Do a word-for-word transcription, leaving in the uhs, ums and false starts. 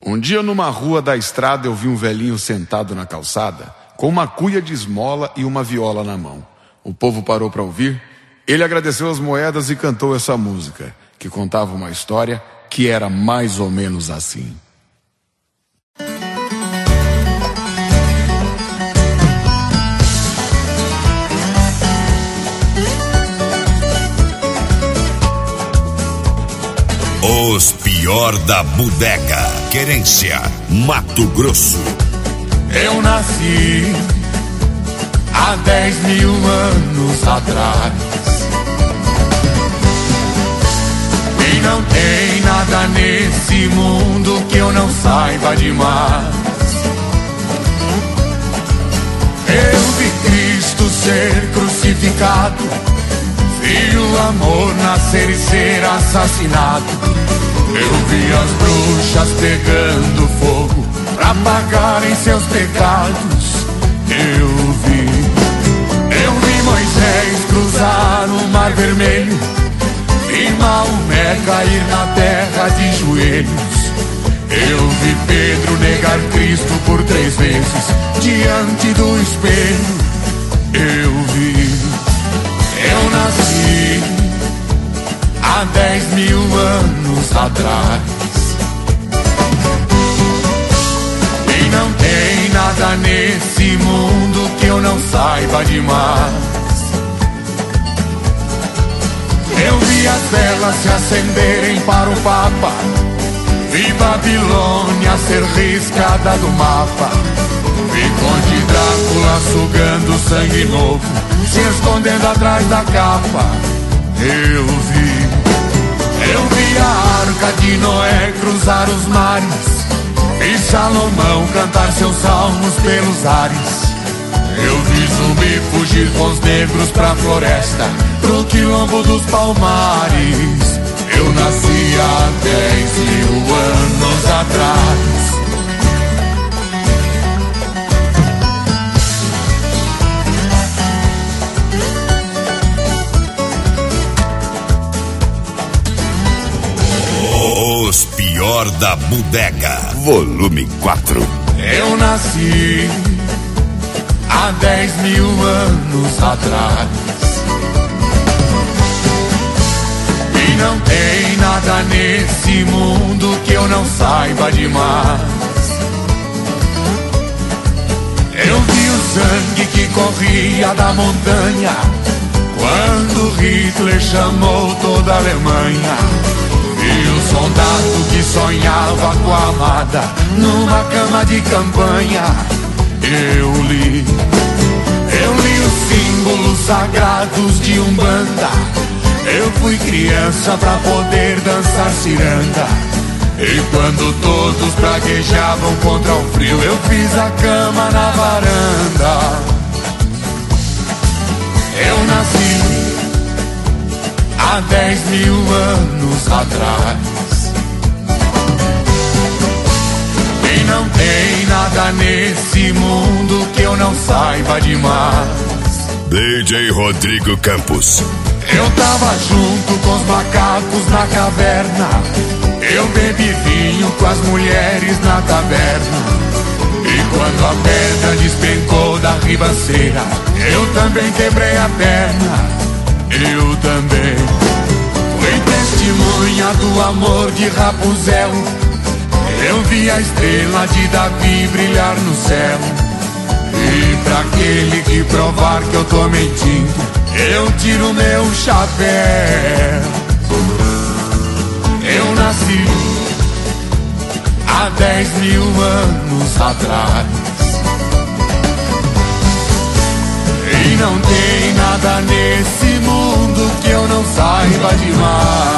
Um dia numa rua da estrada eu vi um velhinho sentado na calçada com uma cuia de esmola e uma viola na mão. O povo parou para ouvir. Ele agradeceu as moedas e cantou essa música, que contava uma história que era mais ou menos assim. Os pior da bodega. Querência, Mato Grosso. Eu nasci há dez mil anos atrás e não tem nada nesse mundo que eu não saiba demais. Eu vi Cristo ser crucificado, vi o amor nascer e ser assassinado. Eu vi as bruxas pegando fogo pra pagarem seus pecados. Eu vi, eu vi Moisés cruzar o Mar Vermelho, vi Maomé cair na terra de joelhos. Eu vi Pedro negar Cristo por três vezes diante do espelho. Eu vi, eu nasci há dez mil anos atrás e não tem nada nesse mundo que eu não saiba demais. Eu vi as velas se acenderem para o Papa, vi Babilônia ser riscada do mapa, vi Conde Drácula sugando sangue novo, se escondendo atrás da capa. Eu vi, eu vi a arca de Noé cruzar os mares, vi Salomão cantar seus salmos pelos ares. Eu vi Zumbi fugir com os negros pra floresta, pro quilombo dos Palmares. Eu nasci há dez mil anos atrás. Os pior da bodega, volume quatro. Eu nasci há dez mil anos atrás e não tem nada nesse mundo que eu não saiba demais. Eu vi o sangue que corria da montanha quando Hitler chamou toda a Alemanha. Vi o soldado que sonhava com a amada numa cama de campanha. Eu li, eu li os símbolos sagrados de Umbanda. Eu fui criança pra poder dançar ciranda, e quando todos praguejavam contra o frio, eu fiz a cama na varanda. Eu nasci há dez mil anos atrás e não tem nada nesse mundo que eu não saiba demais. D J Rodrigo Campos. Eu tava junto com os macacos na caverna, eu bebi vinho com as mulheres na taberna, e quando a pedra despencou da ribanceira, eu também quebrei a perna. Eu também fui testemunha do amor de Rapunzel. Eu vi a estrela de Davi brilhar no céu, e pra aquele que provar que eu tô mentindo, eu tiro meu chapéu. Eu nasci há dez mil anos atrás e não tem nada nesse mundo que eu não saiba demais.